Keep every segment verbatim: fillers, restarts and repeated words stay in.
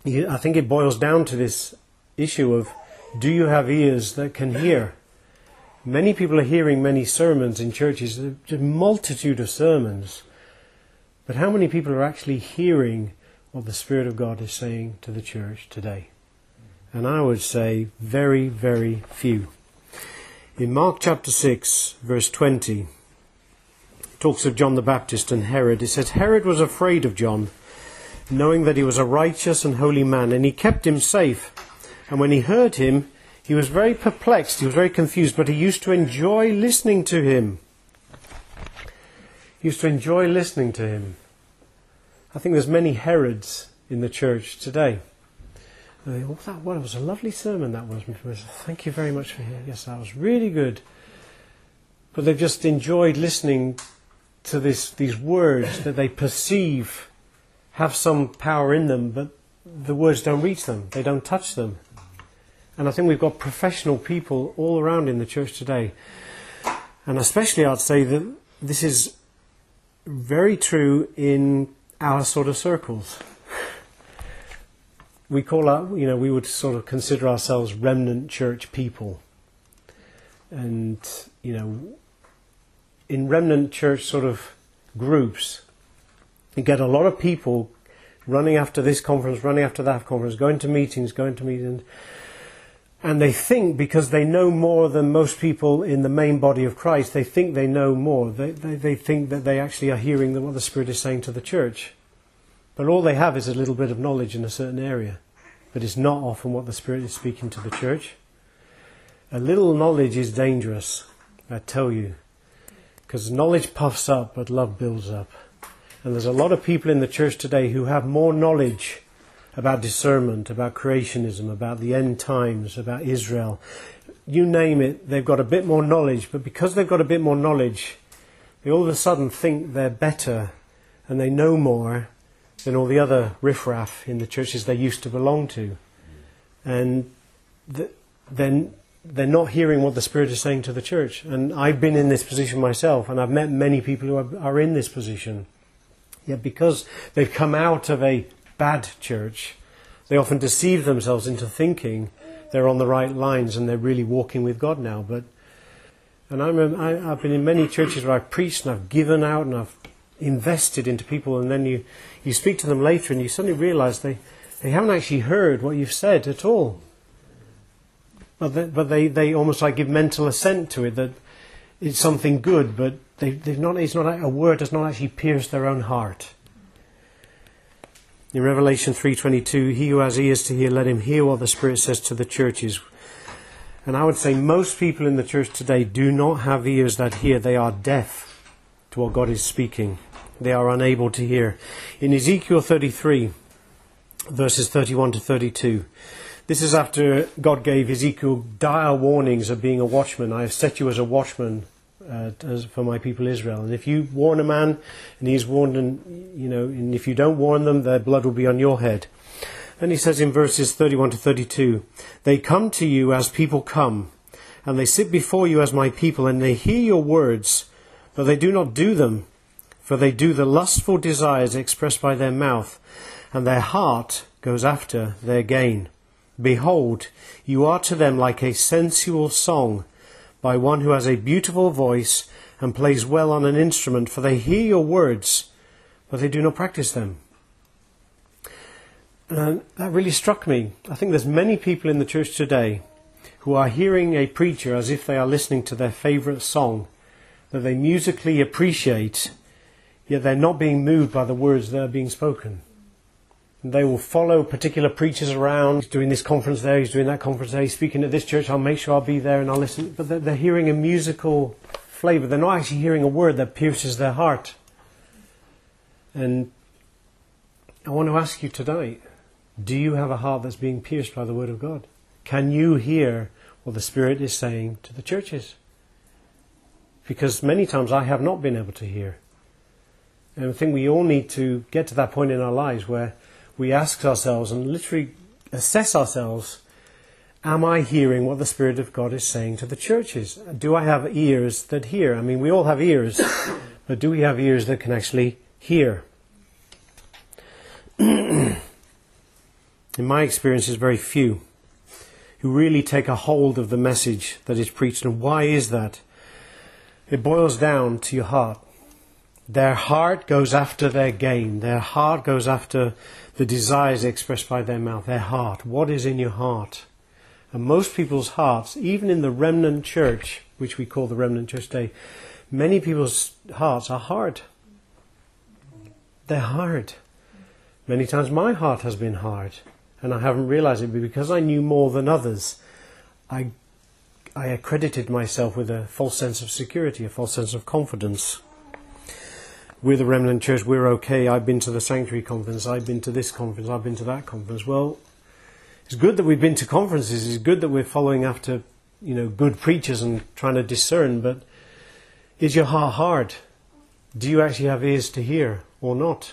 I think it boils down to this issue of, do you have ears that can hear? Many people are hearing many sermons in churches, a multitude of sermons. But how many people are actually hearing what the Spirit of God is saying to the church today? And I would say very, very few. In Mark chapter six, verse twenty, it talks of John the Baptist and Herod. It says, Herod was afraid of John, knowing that he was a righteous and holy man, and he kept him safe. And when he heard him, he was very perplexed, he was very confused, but he used to enjoy listening to him. He used to enjoy listening to him. I think there's many Herods in the church today. Oh, that well, it was a lovely sermon, that was. Thank you very much for hearing. Yes, that was really good. But they've just enjoyed listening to this, these words that they perceive have some power in them, but the words don't reach them. They don't touch them. And I think we've got professional people all around in the church today. And especially I'd say that this is very true in our sort of circles. We call our, you know, we would sort of consider ourselves remnant church people. And, you know, in remnant church sort of groups, you get a lot of people running after this conference, running after that conference, going to meetings, going to meetings. And they think, because they know more than most people in the main body of Christ, they think they know more. They, they, they think that they actually are hearing what the Spirit is saying to the church. But all they have is a little bit of knowledge in a certain area. But it's not often what the Spirit is speaking to the church. A little knowledge is dangerous, I tell you. Because knowledge puffs up, but love builds up. And there's a lot of people in the church today who have more knowledge about discernment, about creationism, about the end times, about Israel. You name it, they've got a bit more knowledge. But because they've got a bit more knowledge, they all of a sudden think they're better and they know more than all the other riffraff in the churches they used to belong to. And th- then they're not hearing what the Spirit is saying to the church. And I've been in this position myself, and I've met many people who are, are in this position. Yet because they've come out of a bad church, they often deceive themselves into thinking they're on the right lines and they're really walking with God now. But and I remember I, I've been in many churches where I've preached and I've given out and I've invested into people, and then you, you speak to them later and you suddenly realise they, they haven't actually heard what you've said at all. But they, but they, they almost like give mental assent to it, that it's something good, but they, they've not, it's not a word does not actually pierce their own heart. In Revelation three twenty-two, he who has ears to hear, let him hear what the Spirit says to the churches. And I would say most people in the church today do not have ears that hear. They are deaf to what God is speaking. They are unable to hear. In Ezekiel thirty-three, verses thirty-one to thirty-two, this is after God gave Ezekiel dire warnings of being a watchman. I have set you as a watchman uh, as for my people Israel. And if you warn a man and he's warned, and you know, and if you don't warn them, their blood will be on your head. And he says in verses thirty-one to thirty-two, they come to you as people come, and they sit before you as my people, and they hear your words, but they do not do them. For they do the lustful desires expressed by their mouth, and their heart goes after their gain. Behold, you are to them like a sensual song by one who has a beautiful voice and plays well on an instrument, for they hear your words, but they do not practice them. And that really struck me. I think there's many people in the church today who are hearing a preacher as if they are listening to their favourite song, that they musically appreciate, yet they're not being moved by the words that are being spoken. And they will follow particular preachers around. He's doing this conference there, he's doing that conference there, he's speaking at this church, I'll make sure I'll be there and I'll listen. But they're, they're hearing a musical flavour. They're not actually hearing a word that pierces their heart. And I want to ask you tonight, do you have a heart that's being pierced by the Word of God? Can you hear what the Spirit is saying to the churches? Because many times I have not been able to hear. And I think we all need to get to that point in our lives where we ask ourselves and literally assess ourselves, am I hearing what the Spirit of God is saying to the churches? Do I have ears that hear? I mean, we all have ears, but do we have ears that can actually hear? in my experience, is very few who really take a hold of the message that is preached. And why is that? It boils down to your heart. Their heart goes after their gain. Their heart goes after the desires expressed by their mouth. Their heart. What is in your heart? And most people's hearts, even in the remnant church, which we call the remnant church today, many people's hearts are hard. They're hard. Many times my heart has been hard, and I haven't realized it, but because I knew more than others, I, I accredited myself with a false sense of security, a false sense of confidence. We're the remnant church, we're okay, I've been to the sanctuary conference, I've been to this conference, I've been to that conference. Well, it's good that we've been to conferences, it's good that we're following after, you know, good preachers and trying to discern, but is your heart hard? Do you actually have ears to hear or not?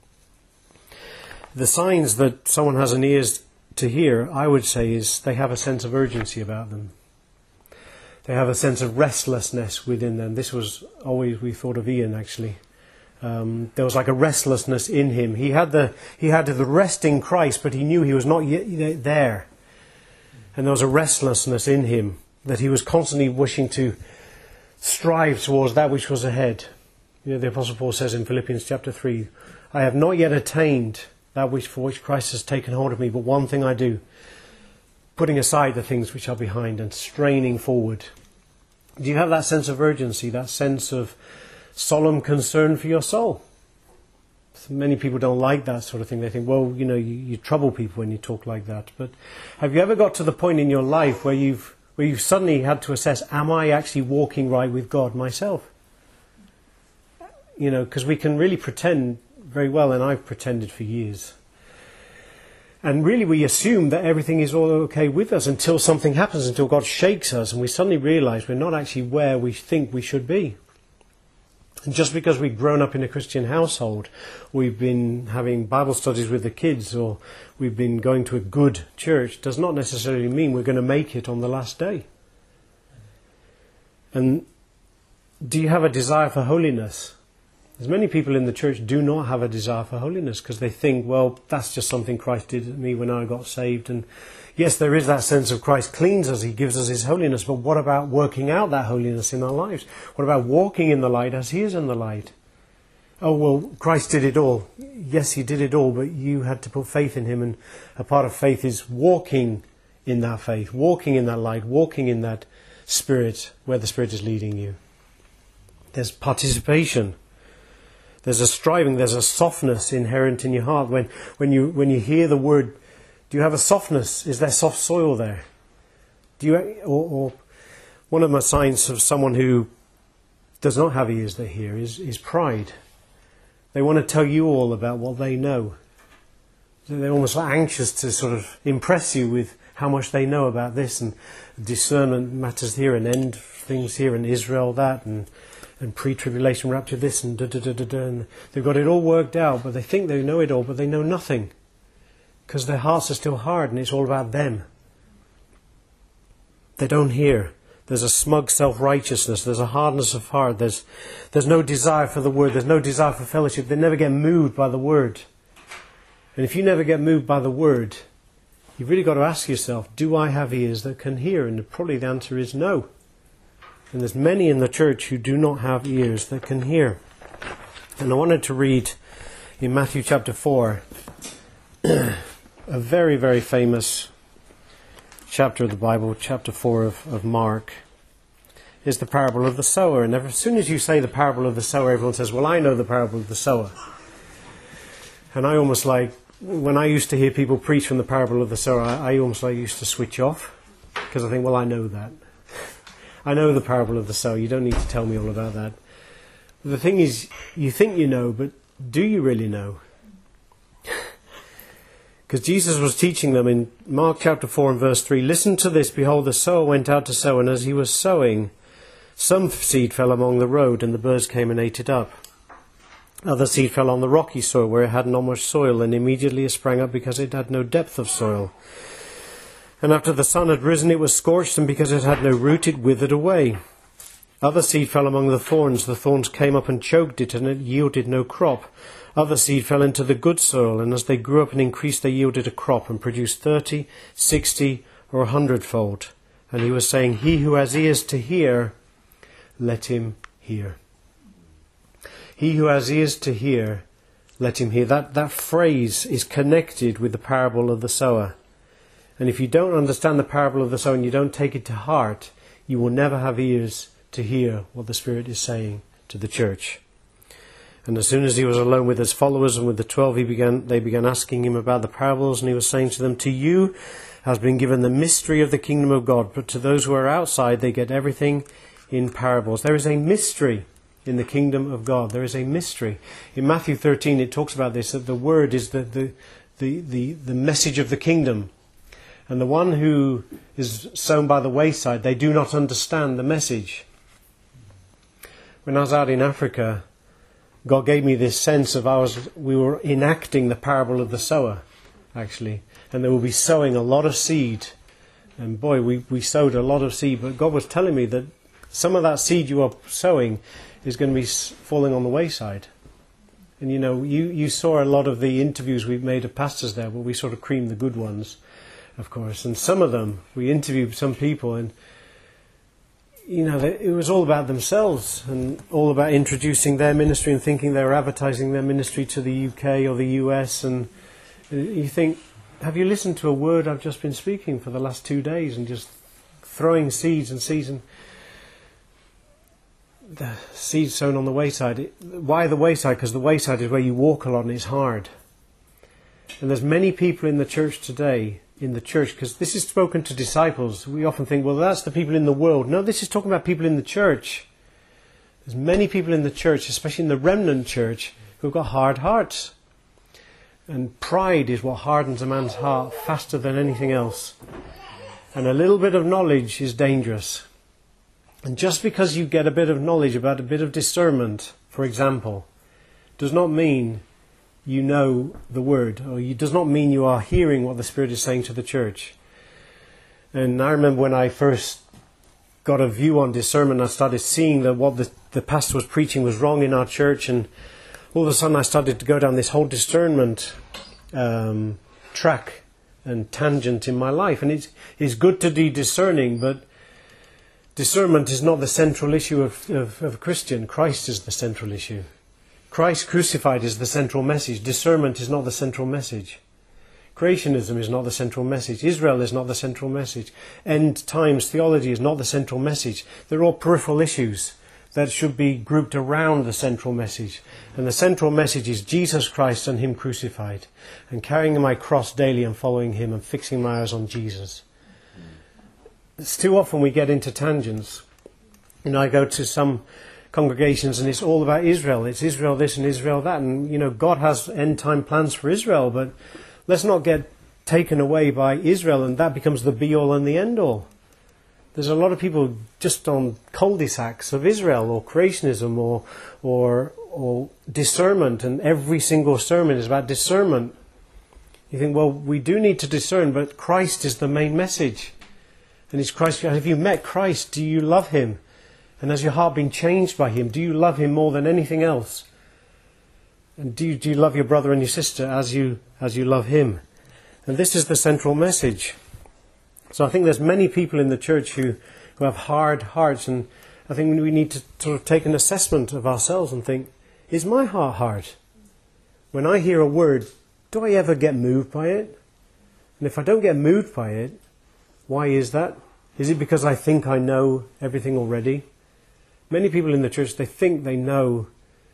The signs that someone has an ears to hear, I would say, is they have a sense of urgency about them. They have a sense of restlessness within them. This was always, we thought of Ian actually. Um, there was like a restlessness in him. He had the he had the rest in Christ, but he knew he was not yet there. And there was a restlessness in him that he was constantly wishing to strive towards that which was ahead. You know, the Apostle Paul says in Philippians chapter three, I have not yet attained that which for which Christ has taken hold of me, but one thing I do, putting aside the things which are behind and straining forward. Do you have that sense of urgency, that sense of solemn concern for your soul? Many people don't like that sort of thing. They think, well, you know, you, you trouble people when you talk like that. But have you ever got to the point in your life where you've where you've suddenly had to assess, am I actually walking right with God myself? You know, because we can really pretend very well, and I've pretended for years. And really we assume that everything is all okay with us until something happens, until God shakes us, and we suddenly realise we're not actually where we think we should be. And just because we've grown up in a Christian household, we've been having Bible studies with the kids, or we've been going to a good church, does not necessarily mean we're going to make it on the last day. And do you have a desire for holiness? As many people in the church do not have a desire for holiness because they think, well, that's just something Christ did to me when I got saved. And yes, there is that sense of Christ cleans us, he gives us his holiness, but what about working out that holiness in our lives? What about walking in the light as he is in the light? Oh, well, Christ did it all. Yes, he did it all, but you had to put faith in him, and a part of faith is walking in that faith, walking in that light, walking in that spirit where the Spirit is leading you. There's participation. There's a striving, there's a softness inherent in your heart. When when you when you hear the word, do you have a softness? Is there soft soil there? Do you, or, or one of my signs of someone who does not have ears that hear is, is pride. They want to tell you all about what they know. They're almost anxious to sort of impress you with how much they know about this, and discernment matters here, and end things here, and Israel that, and and pre-tribulation rapture this, and da da da da da. And they've got it all worked out, but they think they know it all, but they know nothing. Because their hearts are still hard, and it's all about them. They don't hear. There's a smug self-righteousness. There's a hardness of heart. There's there's no desire for the word. There's no desire for fellowship. They never get moved by the word. And if you never get moved by the word, you've really got to ask yourself, do I have ears that can hear? And probably the answer is no. And there's many in the church who do not have ears that can hear. And I wanted to read in Matthew chapter four, a very, very famous chapter of the Bible, chapter four of, of Mark, is the parable of the sower. And as soon as you say the parable of the sower, everyone says, well, I know the parable of the sower. And I almost like, when I used to hear people preach from the parable of the sower, I, I almost like used to switch off, because I think, well, I know that. I know the parable of the sower. You don't need to tell me all about that. The thing is, you think you know, but do you really know? Because Jesus was teaching them in Mark chapter four and verse three, listen to this, behold, the sower went out to sow, and as he was sowing, some seed fell among the road, and the birds came and ate it up. Other seed fell on the rocky soil, where it had not much soil, and immediately it sprang up because it had no depth of soil. And after the sun had risen, it was scorched, and because it had no root, it withered away. Other seed fell among the thorns. The thorns came up and choked it, and it yielded no crop. Other seed fell into the good soil, and as they grew up and increased, they yielded a crop and produced thirty, sixty, or a hundredfold. And he was saying, he who has ears to hear, let him hear. He who has ears to hear, let him hear. That, that phrase is connected with the parable of the sower. And if you don't understand the parable of the sower and you don't take it to heart, you will never have ears to hear what the Spirit is saying to the church. And as soon as he was alone with his followers and with the twelve, he began, they began asking him about the parables, and he was saying to them, to you has been given the mystery of the kingdom of God, but to those who are outside, they get everything in parables. There is a mystery in the kingdom of God. There is a mystery. In Matthew thirteen, it talks about this, that the word is the, the, the, the, the message of the kingdom. And the one who is sown by the wayside, they do not understand the message. When I was out in Africa, God gave me this sense of I was, we were enacting the parable of the sower, actually. And they will be sowing a lot of seed. And boy, we, we sowed a lot of seed. But God was telling me that some of that seed you are sowing is going to be falling on the wayside. And you know, you, you saw a lot of the interviews we've made of pastors there, where we sort of cream the good ones, of course. And some of them, we interviewed some people, and you know, it was all about themselves and all about introducing their ministry and thinking they were advertising their ministry to the U K or the U S. And you think, have you listened to a word I've just been speaking for the last two days and just throwing seeds and seeds and the seeds sown on the wayside? It, why the wayside? Because the wayside is where you walk a lot and it's hard. And there's many people in the church today, in the church, because this is spoken to disciples. We often think, well, that's the people in the world. No, this is talking about people in the church. There's many people in the church, especially in the remnant church, who've got hard hearts. And pride is what hardens a man's heart faster than anything else. And a little bit of knowledge is dangerous. And just because you get a bit of knowledge about a bit of discernment, for example, does not mean you know the word, or it does not mean you are hearing what the Spirit is saying to the church. And I remember when I first got a view on discernment, I started seeing that what the, the pastor was preaching was wrong in our church, and all of a sudden I started to go down this whole discernment um, track and tangent in my life. And it's, it's good to be discerning, but discernment is not the central issue of, of, of a Christian. Christ is the central issue. Christ crucified is the central message. Discernment is not the central message. Creationism is not the central message. Israel is not the central message. End times theology is not the central message. They're all peripheral issues that should be grouped around the central message. And the central message is Jesus Christ and Him crucified, and carrying my cross daily and following Him and fixing my eyes on Jesus. It's too often we get into tangents. You know, I go to some congregations and it's all about Israel. It's Israel this and Israel that. And, you know, God has end time plans for Israel, but let's not get taken away by Israel and that becomes the be all and the end all. There's a lot of people just on cul-de-sacs of Israel or creationism or, or, or discernment, and every single sermon is about discernment. You think, well, we do need to discern, but Christ is the main message. And it's Christ. Have you met Christ? Do you love Him? And has your heart been changed by Him? Do you love Him more than anything else? And do you, do you love your brother and your sister as you as you love Him? And this is the central message. So I think there's many people in the church who, who have hard hearts, and I think we need to sort of take an assessment of ourselves and think, is my heart hard? When I hear a word, do I ever get moved by it? And if I don't get moved by it, why is that? Is it because I think I know everything already? Many people in the church, they think they know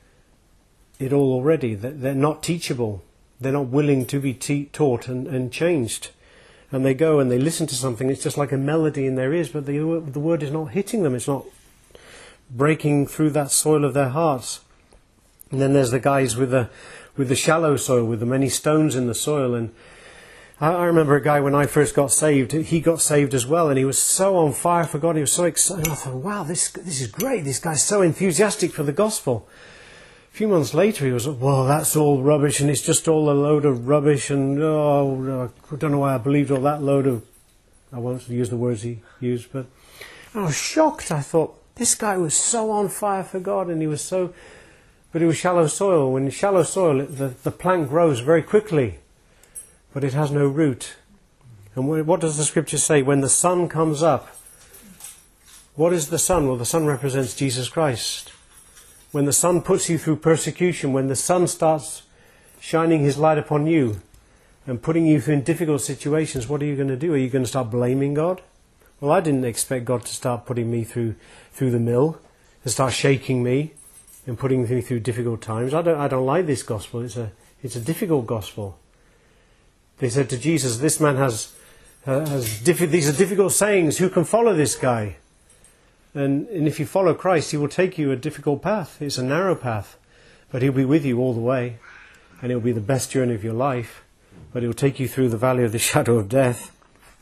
it all already. They're not teachable. They're not willing to be te- taught and, and changed. And they go and they listen to something. It's just like a melody in their ears, but the, the word is not hitting them. It's not breaking through that soil of their hearts. And then there's the guys with the with the shallow soil, with the many stones in the soil. And I, I remember a guy when I first got saved. He got saved as well, and he was so on fire for God. He was so excited. I thought, wow, this this is great. This guy's so enthusiastic for the gospel. A few months later, he was, well, that's all rubbish, and it's just all a load of rubbish, and oh, I don't know why I believed all that load of, I won't use the words he used, but I was shocked. I thought, This guy was so on fire for God, and he was so... But it was shallow soil. When in shallow soil, the, the plant grows very quickly, but it has no root. And what does the scripture say? When the sun comes up, what is the sun? Well, the sun represents Jesus Christ. When the sun puts you through persecution, when the sun starts shining his light upon you and putting you through in difficult situations, what are you going to do? Are you going to start blaming God? Well, I didn't expect God to start putting me through through the mill and start shaking me and putting me through difficult times. I don't I don't like this gospel. It's a it's a difficult gospel. They said to Jesus, "This man has uh, has diffi- these are difficult sayings. Who can follow this guy?" And, and if you follow Christ, he will take you a difficult path. It's a narrow path, but he'll be with you all the way, and it'll be the best journey of your life. But he'll take you through the valley of the shadow of death.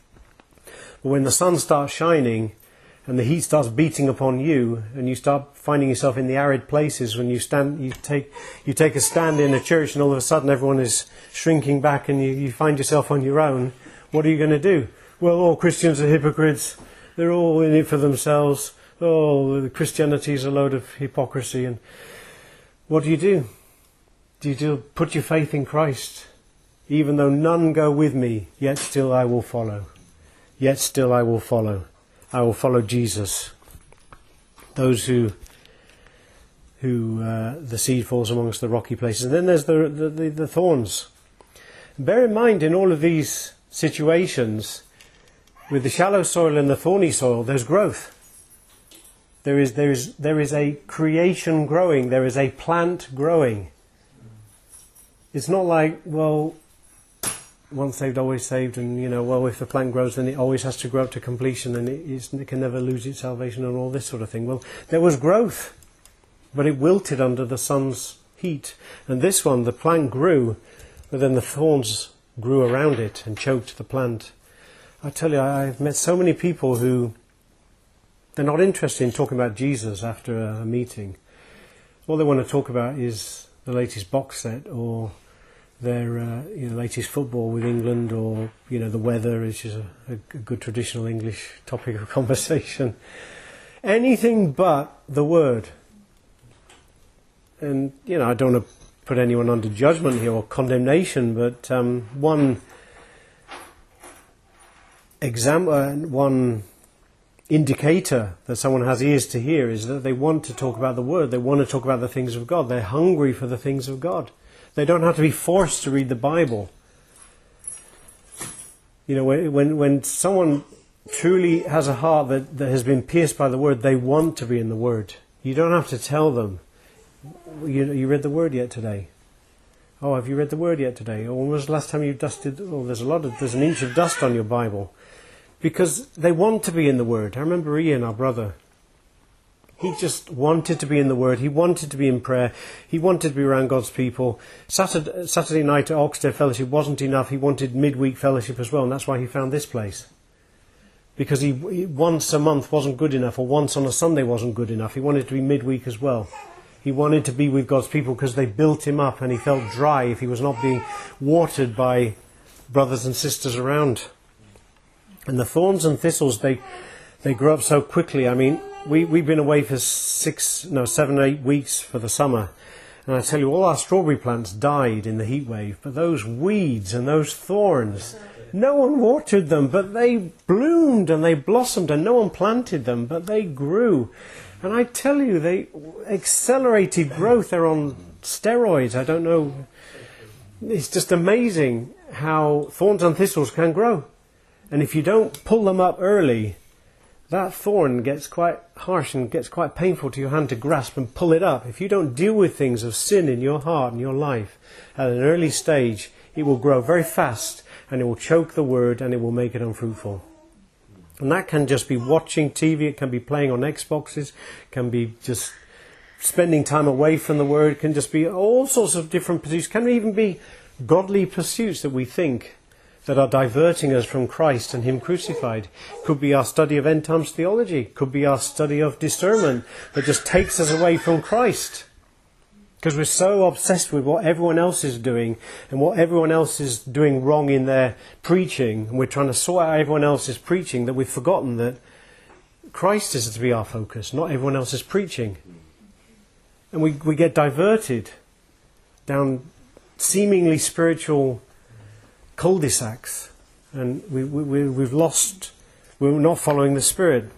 But when the sun starts shining and the heat starts beating upon you, and you start finding yourself in the arid places, when you stand, you take you take a stand in a church, and all of a sudden everyone is shrinking back, and you, you find yourself on your own. What are you going to do? Well, all Christians are hypocrites. They're all in it for themselves. Oh, the Christianity is a load of hypocrisy. And what do you do? Do you do, put your faith in Christ? Even though none go with me, yet still I will follow. Yet still I will follow. I will follow Jesus. Those who, who uh, the seed falls amongst the rocky places. And then there's the, the, the, the thorns. Bear in mind, in all of these situations, with the shallow soil and the thorny soil, there's growth. There is, there is, there is a creation growing. There is a plant growing. It's not like, well, once saved, always saved, and, you know, well, if the plant grows, then it always has to grow up to completion, and it, is, it can never lose its salvation and all this sort of thing. Well, there was growth, but it wilted under the sun's heat. And this one, the plant grew, but then the thorns grew around it and choked the plant. I tell you, I've met so many people who... They're not interested in talking about Jesus after a meeting. All they want to talk about is the latest box set, or their uh, you know, latest football with England, or, you know, the weather, which is a, a good traditional English topic of conversation. Anything but the Word. And, you know, I don't want to put anyone under judgment here or condemnation, but um, one example, uh, one... indicator that someone has ears to hear is that they want to talk about the Word. They want to talk about the things of God. They're hungry for the things of God. They don't have to be forced to read the Bible. You know, when when someone truly has a heart that, that has been pierced by the Word, they want to be in the Word. You don't have to tell them, you, you read the Word yet today? Oh, have you read the Word yet today? Or when was the last time you dusted? Oh, there's a lot of, there's an inch of dust on your Bible. Because they want to be in the Word. I remember Ian, our brother. He just wanted to be in the Word. He wanted to be in prayer. He wanted to be around God's people. Saturday, Saturday night at Oxted Fellowship wasn't enough. He wanted midweek fellowship as well, and that's why he found this place. Because he, he once a month wasn't good enough, or once on a Sunday wasn't good enough. He wanted to be midweek as well. He wanted to be with God's people because they built him up, and he felt dry if he was not being watered by brothers and sisters around. And the thorns and thistles, they they grow up so quickly. I mean, we, we've been away for six, no, seven, eight weeks for the summer. And I tell you, all our strawberry plants died in the heat wave. But those weeds and those thorns, no one watered them, but they bloomed and they blossomed, and no one planted them, but they grew. And I tell you, they accelerated growth. They're on steroids. I don't know. It's just amazing how thorns and thistles can grow. And if you don't pull them up early, that thorn gets quite harsh and gets quite painful to your hand to grasp and pull it up. If you don't deal with things of sin in your heart and your life at an early stage, it will grow very fast, and it will choke the Word, and it will make it unfruitful. And that can just be watching T V, it can be playing on Xboxes, it can be just spending time away from the Word, it can just be all sorts of different pursuits. It can even be godly pursuits that we think that are diverting us from Christ and Him crucified. Could be our study of end times theology. Could be our study of discernment that just takes us away from Christ. Because we're so obsessed with what everyone else is doing and what everyone else is doing wrong in their preaching. And we're trying to sort out everyone else's preaching, that we've forgotten that Christ is to be our focus, not everyone else's preaching. And we, we get diverted down seemingly spiritual cul-de-sacs, and we, we, we've lost, we're not following the Spirit.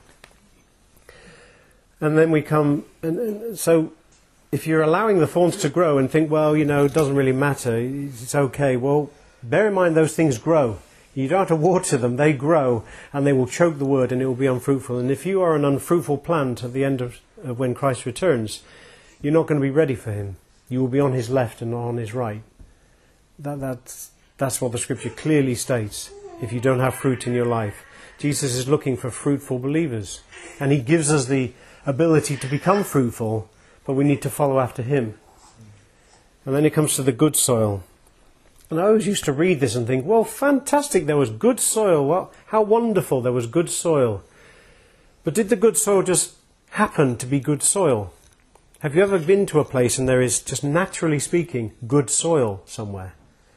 And then we come, and, and so if you're allowing the thorns to grow and think, well, you know, it doesn't really matter, it's okay, well, bear in mind those things grow. You don't have to water them, they grow, and they will choke the word and it will be unfruitful. And if you are an unfruitful plant at the end of, of when Christ returns, you're not going to be ready for him. You will be on his left and not on his right. That, that's, that's what the scripture clearly states, if you don't have fruit in your life. Jesus is looking for fruitful believers, and he gives us the ability to become fruitful, but we need to follow after him. And then it comes to the good soil. And I always used to read this and think, well, fantastic, there was good soil. Well, how wonderful, there was good soil. But did the good soil just happen to be good soil? Have you ever been to a place and there is, just naturally speaking, good soil somewhere?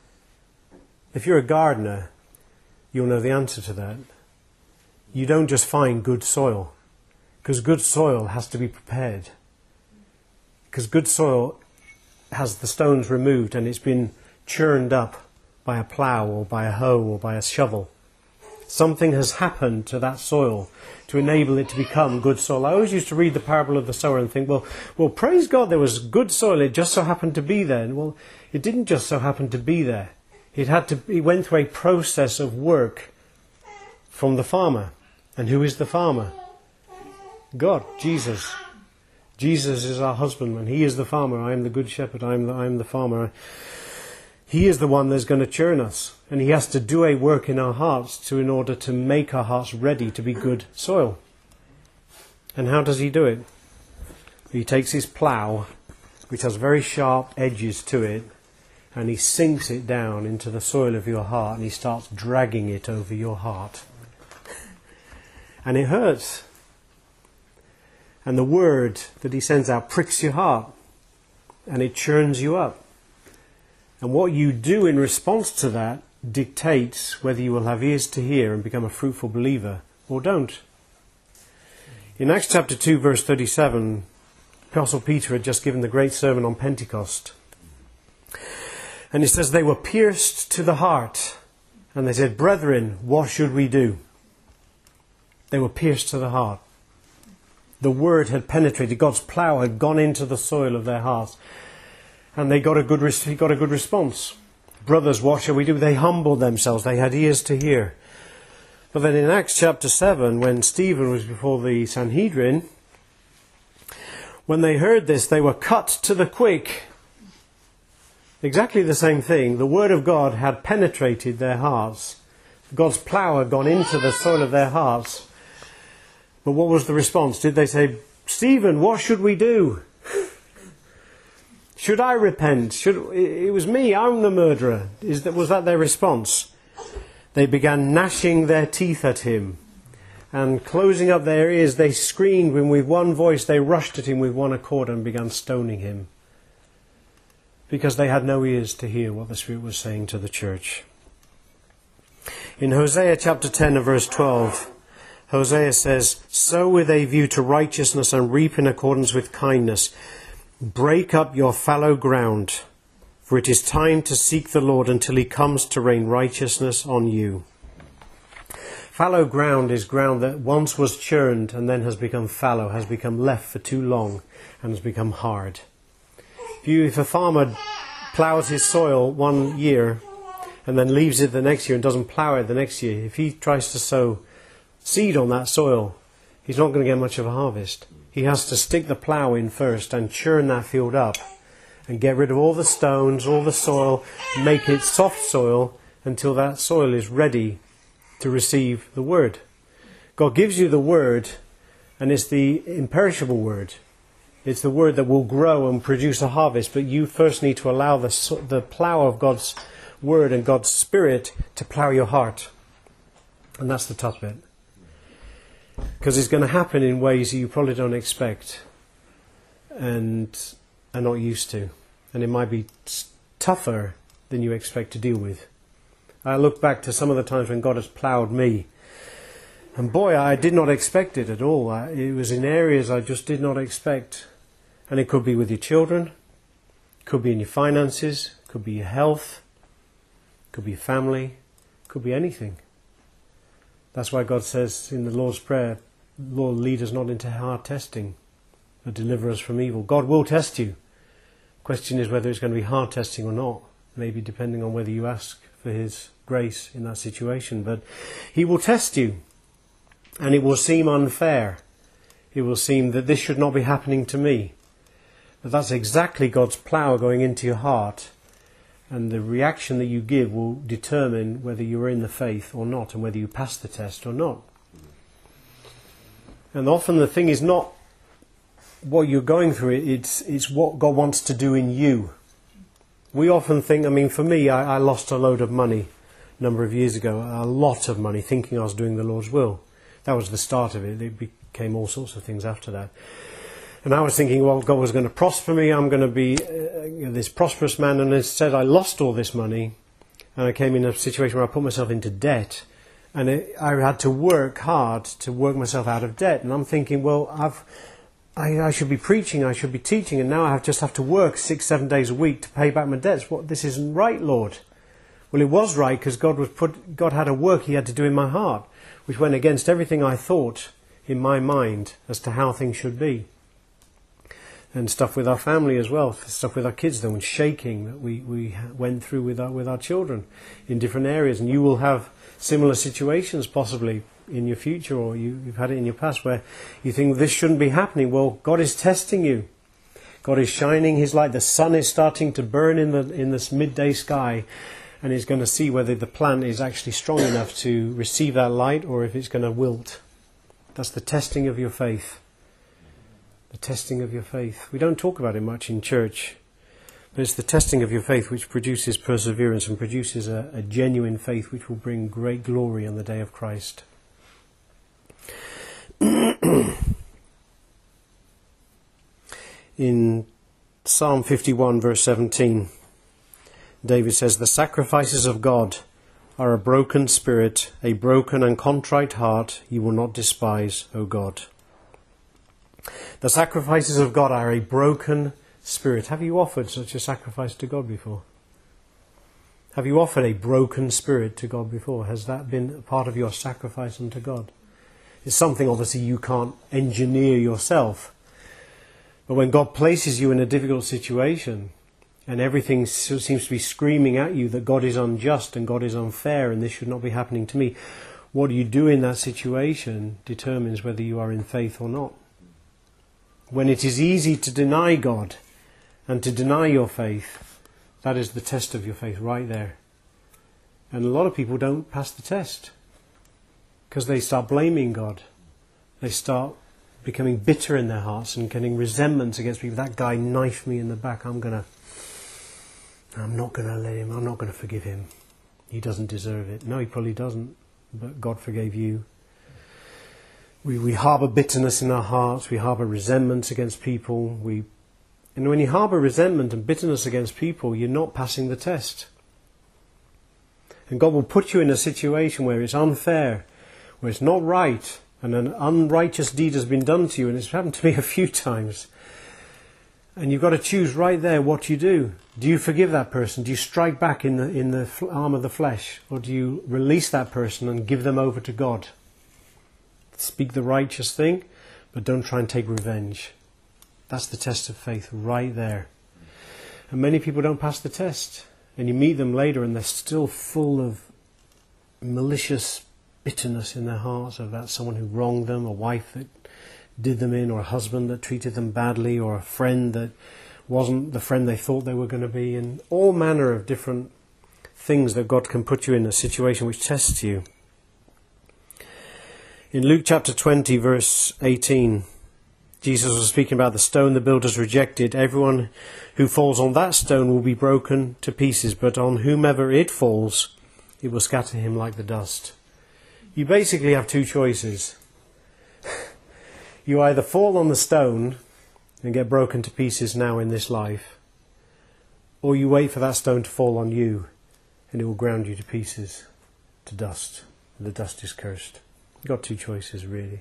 If you're a gardener, you'll know the answer to that. You don't just find good soil, because good soil has to be prepared. Because good soil has the stones removed and it's been churned up by a plough or by a hoe or by a shovel. Something has happened to that soil to enable it to become good soil. I always used to read the parable of the sower and think, well, well, praise God, there was good soil. It just so happened to be there. And well, it didn't just so happen to be there. It had to. It went through a process of work from the farmer. And who is the farmer? God, Jesus. Jesus is our husbandman. He is the farmer. I am the good shepherd. I am the, I am the farmer. He is the one that's going to churn us. And he has to do a work in our hearts to, in order to make our hearts ready to be good soil. And how does he do it? He takes his plough, which has very sharp edges to it, and he sinks it down into the soil of your heart, and he starts dragging it over your heart. And it hurts. And the word that he sends out pricks your heart, and it churns you up. And what you do in response to that dictates whether you will have ears to hear and become a fruitful believer or don't. In Acts chapter two, verse thirty-seven, Apostle Peter had just given the great sermon on Pentecost. And it says, they were pierced to the heart. And they said, brethren, what should we do? They were pierced to the heart. The word had penetrated. God's plough had gone into the soil of their hearts. And they got a good, he got a good response. Brothers, what shall we do? They humbled themselves. They had ears to hear. But then in Acts chapter seven, when Stephen was before the Sanhedrin, when they heard this, they were cut to the quick. Exactly the same thing. The word of God had penetrated their hearts. God's plough had gone into the soil of their hearts. But what was the response? Did they say, Stephen, what should we do? Should I repent? Should, it was me, I'm the murderer. Is that, was that their response? They began gnashing their teeth at him. And closing up their ears, they screamed, and with one voice they rushed at him with one accord and began stoning him. Because they had no ears to hear what the Spirit was saying to the church. In Hosea chapter ten and verse twelve, Hosea says, sow with a view to righteousness and reap in accordance with kindness. Break up your fallow ground, for it is time to seek the Lord until he comes to rain righteousness on you. Fallow ground is ground that once was churned and then has become fallow, has become left for too long and has become hard. If, you, if a farmer ploughs his soil one year and then leaves it the next year and doesn't plough it the next year, if he tries to sow seed on that soil, he's not going to get much of a harvest. He has to stick the plough in first and churn that field up and get rid of all the stones, all the soil, make it soft soil until that soil is ready to receive the word. God gives you the word, and it's the imperishable word. It's the word that will grow and produce a harvest, but you first need to allow the, the plough of God's word and God's Spirit to plough your heart. And that's the tough bit. Because it's going to happen in ways that you probably don't expect and are not used to. And it might be tougher than you expect to deal with. I look back to some of the times when God has ploughed me. And boy, I did not expect it at all. I, it was in areas I just did not expect. And it could be with your children, could be in your finances, could be your health, could be your family, could be anything. That's why God says in the Lord's Prayer, Lord, lead us not into hard testing, but deliver us from evil. God will test you. Question is whether it's going to be hard testing or not. Maybe depending on whether you ask for His grace in that situation. But He will test you. And it will seem unfair. It will seem that this should not be happening to me. But that's exactly God's plough going into your heart. And the reaction that you give will determine whether you're in the faith or not, and whether you pass the test or not. And often the thing is not what you're going through, it's, it's what God wants to do in you. We often think, I mean, for me, I, I lost a load of money a number of years ago, a lot of money, thinking I was doing the Lord's will. That was the start of it. It became all sorts of things after that. And I was thinking, well, God was going to prosper me. I'm going to be uh, you know, this prosperous man. And instead I lost all this money. And I came in a situation where I put myself into debt. And it, I had to work hard to work myself out of debt. And I'm thinking, well, I've, I, I should be preaching, I should be teaching. And now I have just have to work six, seven days a week to pay back my debts. What, this isn't right, Lord. Well, it was right because God was put, God had a work He had to do in my heart, which went against everything I thought in my mind as to how things should be. And stuff with our family as well, stuff with our kids, the shaking that we, we went through with our, with our children in different areas. And you will have similar situations possibly in your future, or you, you've had it in your past, where you think this shouldn't be happening. Well, God is testing you. God is shining His light. The sun is starting to burn in the in this midday sky, and He's going to see whether the plant is actually strong enough to receive that light, or if it's going to wilt. That's the testing of your faith. The testing of your faith. We don't talk about it much in church, but it's the testing of your faith which produces perseverance and produces a, a genuine faith which will bring great glory on the day of Christ. In Psalm fifty-one verse seventeen, David says, "The sacrifices of God are a broken spirit, a broken and contrite heart you will not despise, O God." The sacrifices of God are a broken spirit. Have you offered such a sacrifice to God before? Have you offered a broken spirit to God before? Has that been a part of your sacrifice unto God? It's something obviously you can't engineer yourself. But when God places you in a difficult situation and everything seems to be screaming at you that God is unjust and God is unfair and this should not be happening to me, what you do in that situation determines whether you are in faith or not. When it is easy to deny God and to deny your faith, that is the test of your faith right there. And a lot of people don't pass the test because they start blaming God. They start becoming bitter in their hearts and getting resentments against people. That guy knifed me in the back. I'm gonna, I'm not going to let him, I'm not going to forgive him. He doesn't deserve it. No, he probably doesn't, but God forgave you. We we harbour bitterness in our hearts. We harbour resentments against people. We, and when you harbour resentment and bitterness against people, you're not passing the test. And God will put you in a situation where it's unfair, where it's not right, and an unrighteous deed has been done to you, and it's happened to me a few times. And you've got to choose right there what you do. Do you forgive that person? Do you strike back in the in the arm of the flesh, or do you release that person and give them over to God? Speak the righteous thing, but don't try and take revenge. That's the test of faith right there. And many people don't pass the test. And you meet them later and they're still full of malicious bitterness in their hearts about someone who wronged them, a wife that did them in, or a husband that treated them badly, or a friend that wasn't the friend they thought they were going to be, and all manner of different things that God can put you in a situation which tests you. In Luke chapter twenty, verse eighteen, Jesus was speaking about the stone the builders rejected. Everyone who falls on that stone will be broken to pieces, but on whomever it falls, it will scatter him like the dust. You basically have two choices. You either fall on the stone and get broken to pieces now in this life, or you wait for that stone to fall on you and it will ground you to pieces, to dust. The dust is cursed. You've got two choices, really.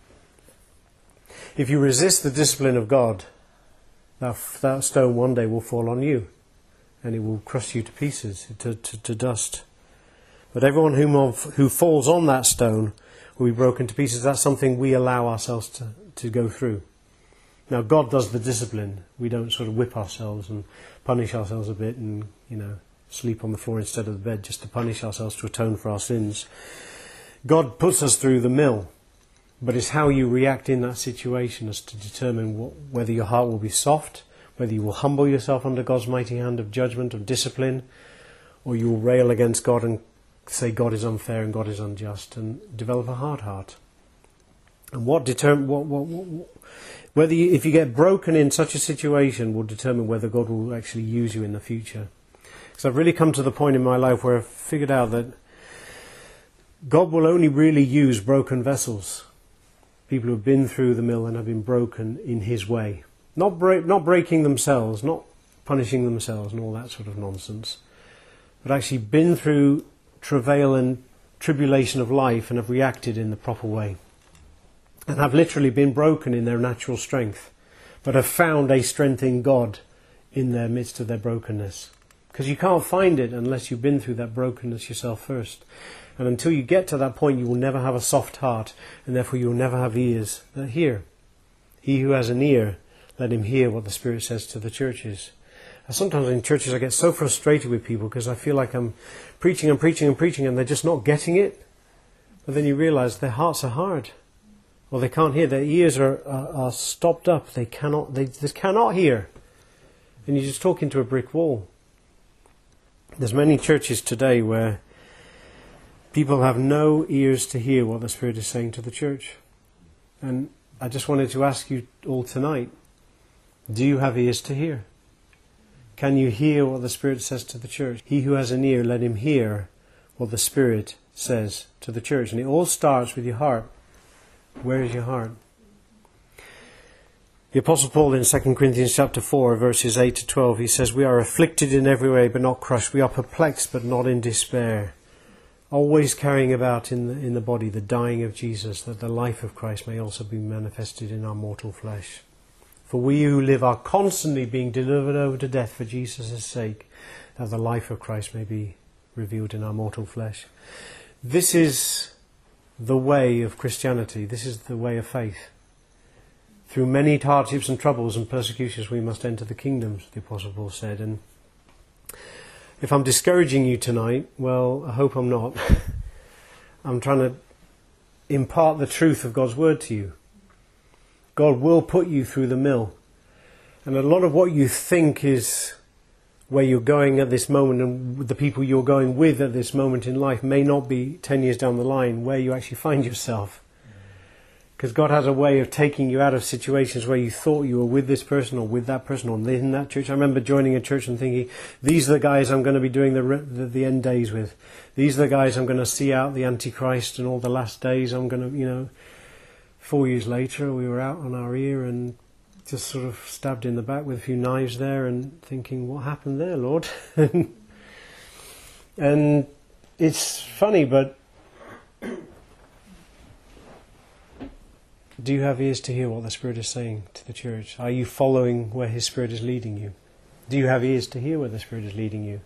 If you resist the discipline of God, that, that stone one day will fall on you, and it will crush you to pieces, to, to, to dust. But everyone whom of, who falls on that stone will be broken to pieces. That's something we allow ourselves to, to go through. Now, God does the discipline. We don't sort of whip ourselves and punish ourselves a bit and, you know, sleep on the floor instead of the bed just to punish ourselves, to atone for our sins. God puts us through the mill, but it's how you react in that situation as to determine what, whether your heart will be soft, whether you will humble yourself under God's mighty hand of judgment, of discipline, or you will rail against God and say God is unfair and God is unjust, and develop a hard heart. And what determine what, what, what whether you, if you get broken in such a situation will determine whether God will actually use you in the future. Because I've really come to the point in my life where I've figured out that God will only really use broken vessels, people who have been through the mill and have been broken in His way, not break, not breaking themselves, not punishing themselves and all that sort of nonsense, but actually been through travail and tribulation of life and have reacted in the proper way, and have literally been broken in their natural strength, but have found a strength in God in their midst of their brokenness. Because you can't find it unless you've been through that brokenness yourself first. And until you get to that point, you will never have a soft heart, and therefore you will never have ears that hear. He who has an ear, let him hear what the Spirit says to the churches. Sometimes in churches I get so frustrated with people because I feel like I'm preaching and preaching and preaching and they're just not getting it. But then you realise their hearts are hard. Or they can't hear. Their ears are, are, are stopped up. They cannot, they just cannot hear. And you're just talking to a brick wall. There's many churches today where people have no ears to hear what the Spirit is saying to the church. And I just wanted to ask you all tonight, do you have ears to hear? Can you hear what the Spirit says to the church? He who has an ear, let him hear what the Spirit says to the church. And it all starts with your heart. Where is your heart? The Apostle Paul in Second Corinthians chapter four, verses eight to twelve, he says, we are afflicted in every way, but not crushed. We are perplexed, but not in despair. Always carrying about in the, in the body the dying of Jesus, that the life of Christ may also be manifested in our mortal flesh. For we who live are constantly being delivered over to death for Jesus' sake, that the life of Christ may be revealed in our mortal flesh. This is the way of Christianity. This is the way of faith. Through many hardships and troubles and persecutions we must enter the kingdom, the Apostle Paul said. And if I'm discouraging you tonight, well, I hope I'm not. I'm trying to impart the truth of God's word to you. God will put you through the mill. And a lot of what you think is where you're going at this moment and the people you're going with at this moment in life may not be ten years down the line where you actually find yourself. Because God has a way of taking you out of situations where you thought you were with this person or with that person or in that church. I remember joining a church and thinking, these are the guys I'm going to be doing the, the, the end days with. These are the guys I'm going to see out the Antichrist and all the last days. I'm going to, you know... Four years later, we were out on our ear and just sort of stabbed in the back with a few knives there and thinking, what happened there, Lord? And it's funny, but do you have ears to hear what the Spirit is saying to the church? Are you following where His Spirit is leading you? Do you have ears to hear where the Spirit is leading you?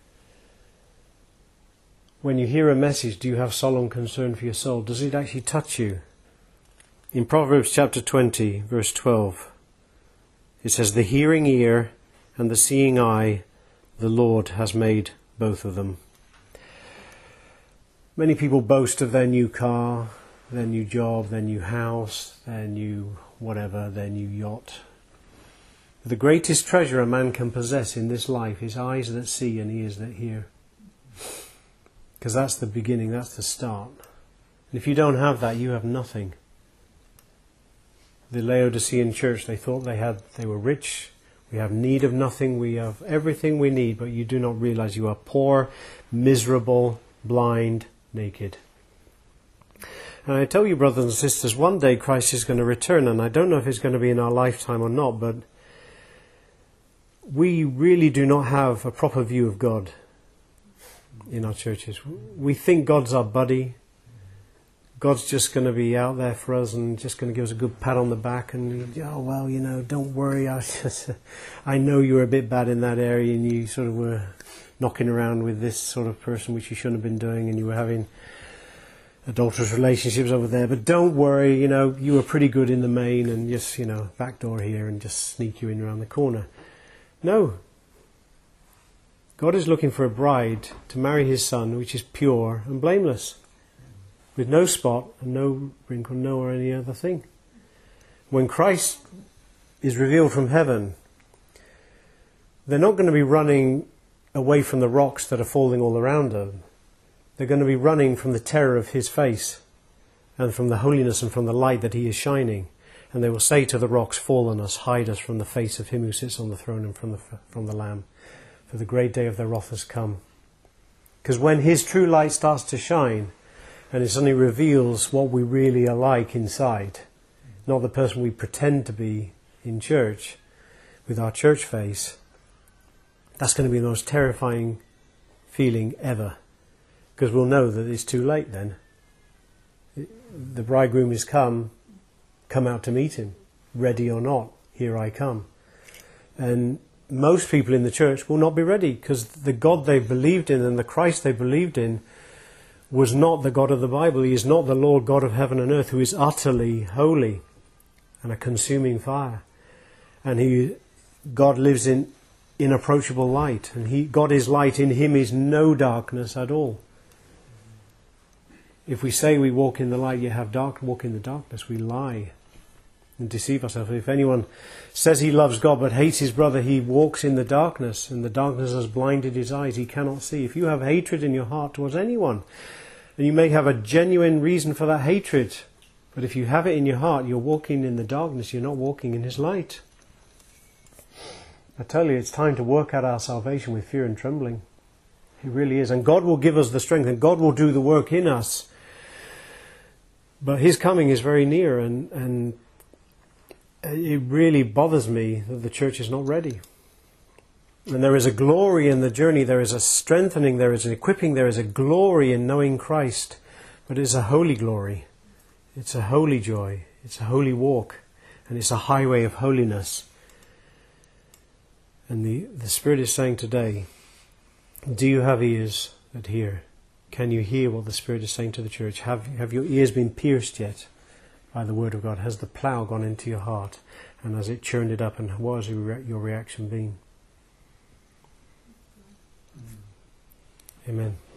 When you hear a message, do you have solemn concern for your soul? Does it actually touch you? In Proverbs chapter twenty, verse twelve, it says, the hearing ear and the seeing eye, the Lord has made both of them. Many people boast of their new car, their new job, their new house, their new whatever, their new yacht. The greatest treasure a man can possess in this life is eyes that see and ears that hear. Because that's the beginning, that's the start. And if you don't have that, you have nothing. The Laodicean church, they thought they had, they were rich. We have need of nothing. We have everything we need, but you do not realize you are poor, miserable, blind, naked. And I tell you, brothers and sisters, one day Christ is going to return, and I don't know if it's going to be in our lifetime or not, but we really do not have a proper view of God in our churches. We think God's our buddy. God's just going to be out there for us and just going to give us a good pat on the back and, oh, well, you know, don't worry. I, just, I know you were a bit bad in that area and you sort of were knocking around with this sort of person which you shouldn't have been doing, and you were having adulterous relationships over there. But don't worry, you know, you were pretty good in the main, and just, you know, back door here and just sneak you in around the corner. No. God is looking for a bride to marry his son, which is pure and blameless, with no spot and no wrinkle, no or any other thing. When Christ is revealed from heaven, they're not going to be running away from the rocks that are falling all around them. They're going to be running from the terror of his face and from the holiness and from the light that he is shining. And they will say to the rocks, fall on us, hide us from the face of him who sits on the throne and from the, from the Lamb. For the great day of their wrath has come. Because when his true light starts to shine, and it suddenly reveals what we really are like inside, not the person we pretend to be in church, with our church face, that's going to be the most terrifying feeling ever. Because we'll know that it's too late then. The bridegroom is come, come out to meet him. Ready or not, here I come. And most people in the church will not be ready, because the God they believed in and the Christ they believed in was not the God of the Bible. He is not the Lord God of heaven and earth, who is utterly holy and a consuming fire. And he, God lives in inapproachable light. And he, God is light. In him is no darkness at all. If we say we walk in the light, yet have dark, walk in the darkness, we lie and deceive ourselves. If anyone says he loves God but hates his brother, he walks in the darkness, and the darkness has blinded his eyes. He cannot see. If you have hatred in your heart towards anyone, and you may have a genuine reason for that hatred, but if you have it in your heart, you're walking in the darkness, you're not walking in his light. I tell you, it's time to work out our salvation with fear and trembling. It really is. And God will give us the strength, and God will do the work in us. But his coming is very near, and, and it really bothers me that the church is not ready. And there is a glory in the journey, there is a strengthening, there is an equipping, there is a glory in knowing Christ. But it's a holy glory. It's a holy joy. It's a holy walk. And it's a highway of holiness. And the, the Spirit is saying today, do you have ears that hear? Can you hear what the Spirit is saying to the church? Have, have your ears been pierced yet by the Word of God? Has the plough gone into your heart? And has it churned it up? And what has your reaction been? Amen.